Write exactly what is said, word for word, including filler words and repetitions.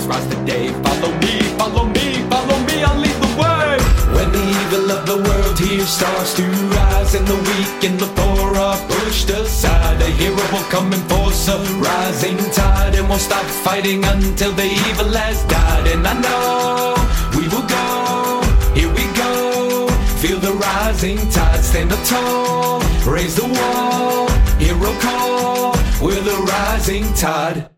darkness rise today. Follow me, follow me, follow me, I'll lead the way. When the evil of the world here starts to rise, and the weak and the poor are pushed aside, a hero will come and force a rising tide, and won't stop fighting until the evil has died. And I know we will go, here we go, feel the rising tide, stand up tall, raise the wall, hero call, we're the rising tide.